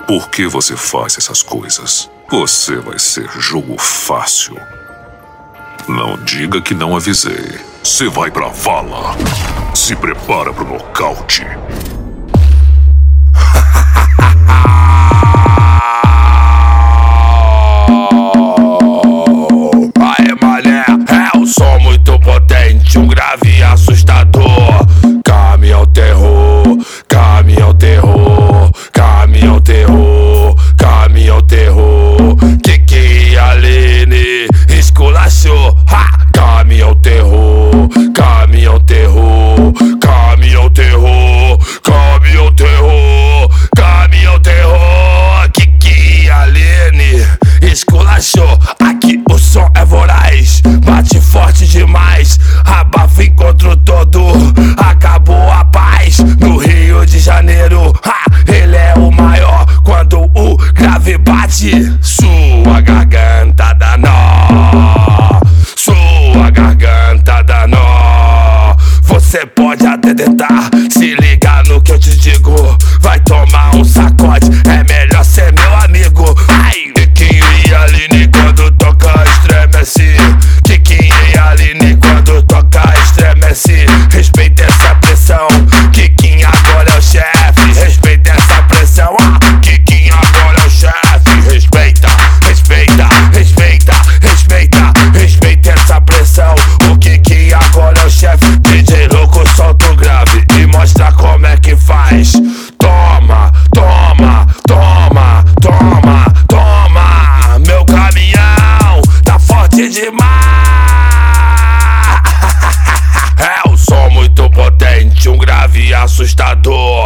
Por que você faz essas coisas? Você vai ser jogo fácil. Não diga que não avisei. Você vai pra vala. Se prepara pro nocaute. Aê, mané, é um som muito potente, um grave assustador. Caminhão terror, caminhão terror, caminhão terror, caminhão terror. Que Aline esculachou, ha! Caminhão terror, caminhão terror, caminhão terror, caminhão terror, caminhão terror. Que Aline esculachou. Aqui o som é voraz, bate forte demais. Abafa encontro todo, acabou a paz. No Rio de Janeiro, ele é o maior. Quando o grave bate, sua garganta dá nó, sua garganta dá nó. Você pode até tentar, se liga no que eu te digo. Vai tomar um sacode, é melhor ser meu amigo. Ai, Kikinho e Aline quando toca estremece. Kikinho e Aline quando toca estremece. Respeita essa pressão, Kikinho agora é o chefe. Respeita essa pressão, Kikinho agora é o chefe. Respeita, respeita, respeita, respeita, respeita essa pressão. O Kikinho agora é o chefe. DJ louco solta o grave e mostra como é que faz. Toma, toma, toma, toma, toma. Meu caminhão tá forte demais. É um som muito potente, um grave assustador.